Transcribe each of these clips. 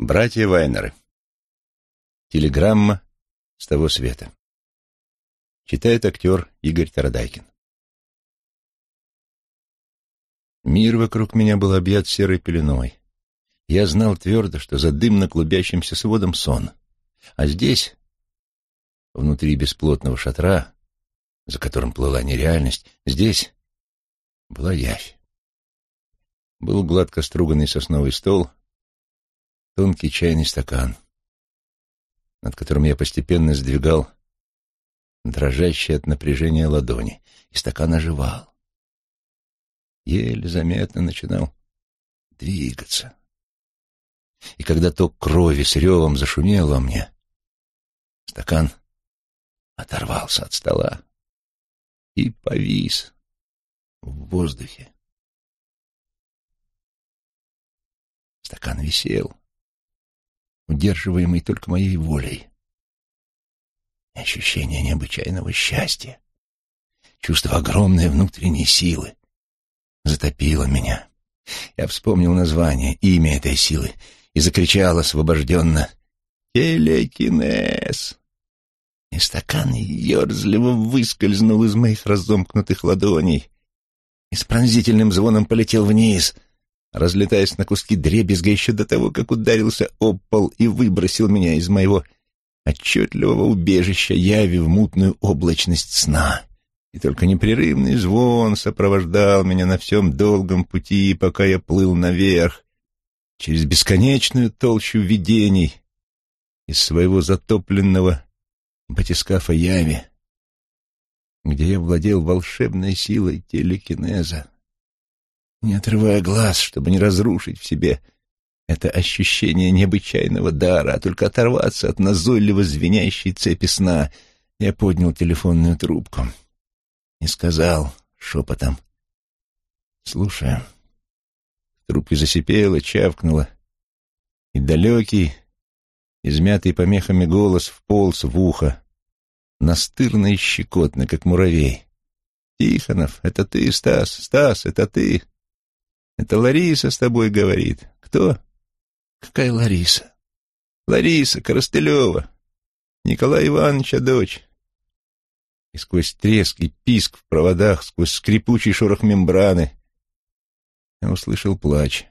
Братья Вайнеры. Телеграмма с того света. Читает актер Игорь Тарадайкин. Мир вокруг меня был объят серой пеленой. Я знал твердо, что за дымно клубящимся сводом сон. А здесь, внутри бесплотного шатра, за которым плыла нереальность, здесь была явь. Был гладко струганный сосновый стол, тонкий чайный стакан, над которым я постепенно сдвигал дрожащие от напряжения ладони, и стакан оживал. Еле заметно начинал двигаться. И когда ток крови с ревом зашумел во мне, стакан оторвался от стола и повис в воздухе. Стакан висел, удерживаемый только моей волей. И ощущение необычайного счастья, чувство огромной внутренней силы затопило меня. Я вспомнил название, имя этой силы и закричал освобожденно: «Телекинез!» И стакан ерзливо выскользнул из моих разомкнутых ладоней и с пронзительным звоном полетел вниз, разлетаясь на куски дребезга еще до того, как ударился об пол и выбросил меня из моего отчетливого убежища яви в мутную облачность сна. И только непрерывный звон сопровождал меня на всем долгом пути, пока я плыл наверх, через бесконечную толщу видений из своего затопленного батискафа яви, где я владел волшебной силой телекинеза, не отрывая глаз, чтобы не разрушить в себе это ощущение необычайного дара, а только оторваться от назойливо звенящей цепи сна. Я поднял телефонную трубку и сказал шепотом: «Слушаю». В трубке засипело, чавкнуло, и далекий, измятый помехами голос вполз в ухо, настырно и щекотно, как муравей. «Тихонов, это ты, Стас? Стас, это ты? Это Лариса с тобой говорит. Кто?» «Какая Лариса?» «Лариса Коростылева, Николая Ивановича дочь». И сквозь треск и писк в проводах, сквозь скрипучий шорох мембраны я услышал плач.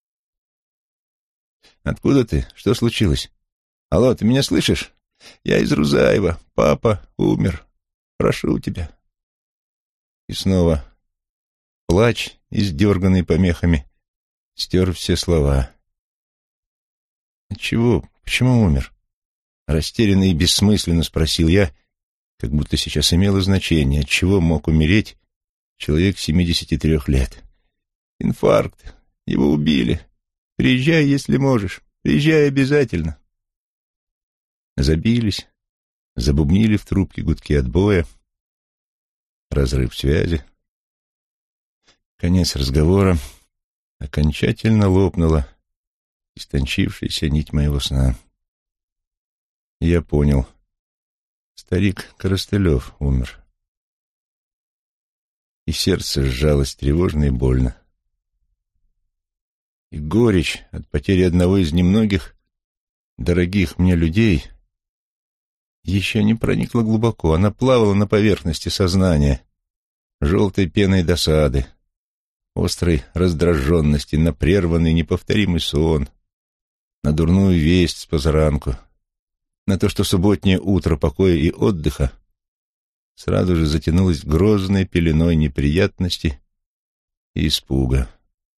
«Откуда ты? Что случилось? Алло, ты меня слышишь? Я из Рузаева. Папа умер. Прошу тебя». И снова плач, издерганный помехами, стер все слова. «Отчего? Почему умер?» Растерянно и бессмысленно спросил я, как будто сейчас имело значение, отчего мог умереть человек 73 лет. «Инфаркт. Его убили. Приезжай, если можешь. Приезжай обязательно». Забились, забубнили в трубке гудки отбоя. Разрыв связи. Конец разговора. Окончательно лопнула истончившаяся нить моего сна. И я понял. Старик Коростылев умер. И сердце сжалось тревожно и больно. И горечь от потери одного из немногих дорогих мне людей еще не проникла глубоко. Она плавала на поверхности сознания, желтой пеной досады, острой раздраженности на прерванный неповторимый сон, на дурную весть с позаранку, на то, что субботнее утро покоя и отдыха сразу же затянулось грозной пеленой неприятности и испуга.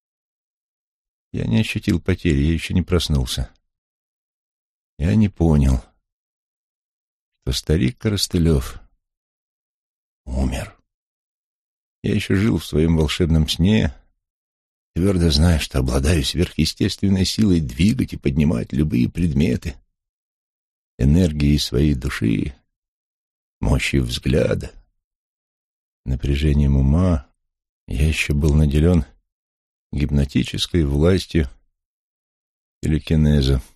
Я не ощутил потери, я еще не проснулся. Я не понял, что старик Коростылев умер. Я еще жил в своем волшебном сне, твердо зная, что обладаю сверхъестественной силой двигать и поднимать любые предметы, энергией своей души, мощью взгляда, напряжением ума. Я еще был наделен гипнотической властью телекинеза.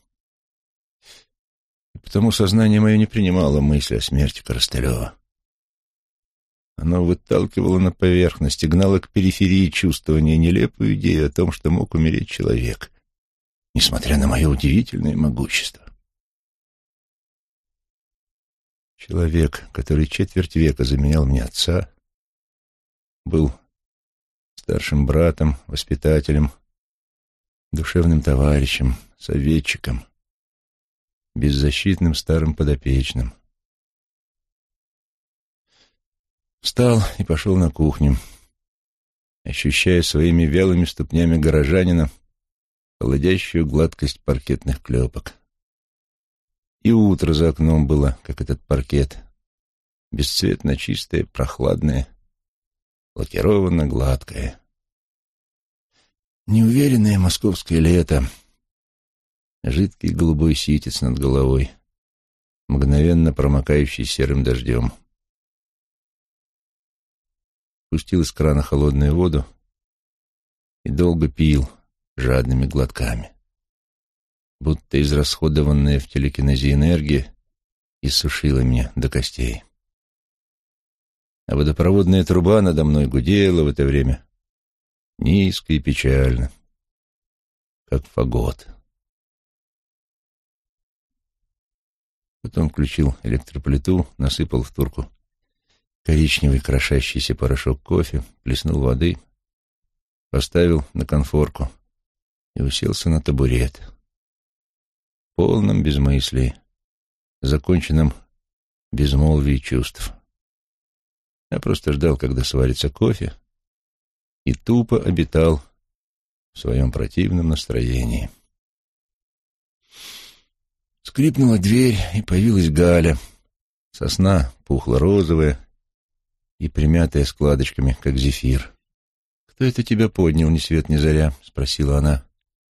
И потому сознание мое не принимало мысли о смерти Коростылева. Оно выталкивало на поверхность и гнало к периферии чувствования нелепую идею о том, что мог умереть человек. несмотря на мое удивительное могущество. Человек, который четверть века заменял мне отца, был старшим братом, воспитателем, душевным товарищем, советчиком, беззащитным старым подопечным. Встал и пошел на кухню, ощущая своими вялыми ступнями горожанина холодящую гладкость паркетных клепок. И утро за окном было, как этот паркет, бесцветно чистое, прохладное, лакированно гладкое. Неуверенное московское лето, жидкий голубой ситец над головой, мгновенно промокающий серым дождем. Пустил из крана холодную воду и долго пил жадными глотками, будто израсходованная в телекинезе энергия иссушила меня до костей. А водопроводная труба надо мной гудела в это время низко и печально, как фагот. Потом включил электроплиту, насыпал в турку коричневый крошащийся порошок кофе, плеснул воды, поставил на конфорку и уселся на табурет. В полном безмыслии, законченном безмолвии чувств. Я просто ждал, когда сварится кофе, и тупо обитал в своем противном настроении. Скрипнула дверь, и появилась Галя. Сосна пухло-розовая и примятая складочками, как зефир. «Кто это тебя поднял, ни свет ни заря?» — спросила она.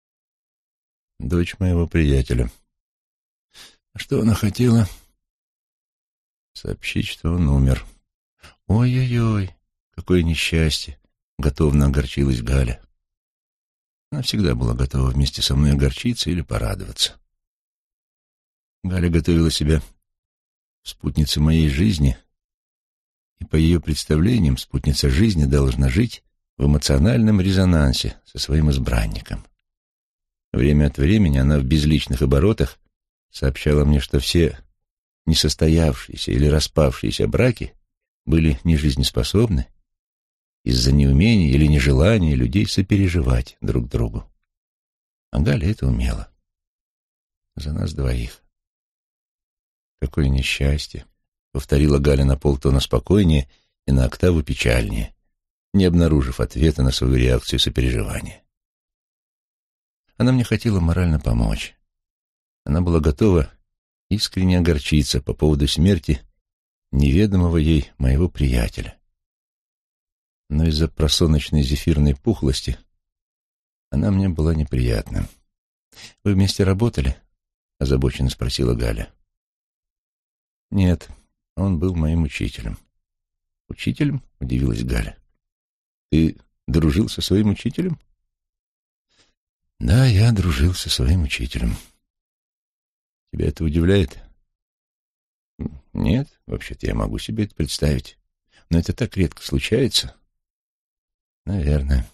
«Дочь моего приятеля». «А что она хотела?» «Сообщить, что он умер». «Ой-ой-ой, какое несчастье!» — готовно огорчилась Галя. Она всегда была готова вместе со мной огорчиться или порадоваться. Галя готовила себя спутницей моей жизни, и по ее представлениям спутница жизни должна жить в эмоциональном резонансе со своим избранником. Время от времени она в безличных оборотах сообщала мне, что все несостоявшиеся или распавшиеся браки были нежизнеспособны из-за неумения или нежелания людей сопереживать друг другу. А Галя это умела. За нас двоих. «Какое несчастье!» — повторила Галя на полтона спокойнее и на октаву печальнее, не обнаружив ответа на свою реакцию сопереживания. Она мне хотела морально помочь. Она была готова искренне огорчиться по поводу смерти неведомого ей моего приятеля. Но из-за просоночной зефирной пухлости она мне была неприятна. «Вы вместе работали?» — озабоченно спросила Галя. «Нет, он был моим учителем». «Учителем?» — удивилась Галя. «Ты дружил со своим учителем?» «Да, я дружил со своим учителем». «Тебя это удивляет?» «Нет, вообще-то я могу себе это представить. Но это так редко случается». «Наверное.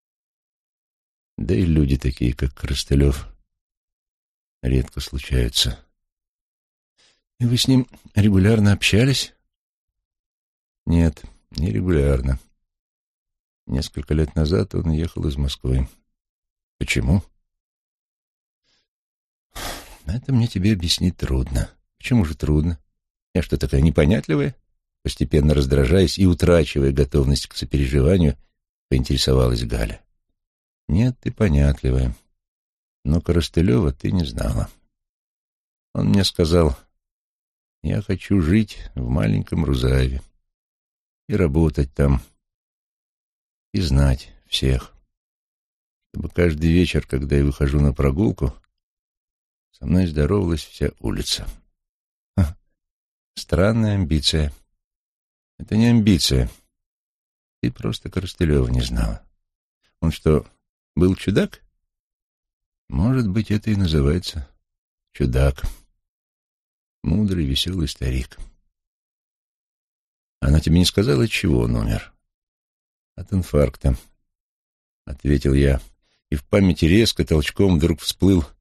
Да и люди такие, как Коростылев, редко случаются». «И вы с ним регулярно общались?» «Нет, не регулярно. Несколько лет назад он уехал из Москвы». «Почему?» «Это мне тебе объяснить трудно». «Почему же трудно? Я что, такая непонятливая?» Постепенно раздражаясь и утрачивая готовность к сопереживанию, поинтересовалась Галя. «Нет, ты понятливая. Но Коростылева ты не знала. Он мне сказал: я хочу жить в маленьком Рузаеве и работать там, и знать всех, чтобы каждый вечер, когда я выхожу на прогулку, со мной здоровалась вся улица». Ха, странная амбиция. Это не амбиция. Ты просто Коростылева не знала. Он что, был чудак? Может быть, это и называется чудак. Мудрый, веселый старик. Она тебе не сказала, от чего он умер? От инфаркта, — ответил я, и в памяти резко толчком вдруг всплыл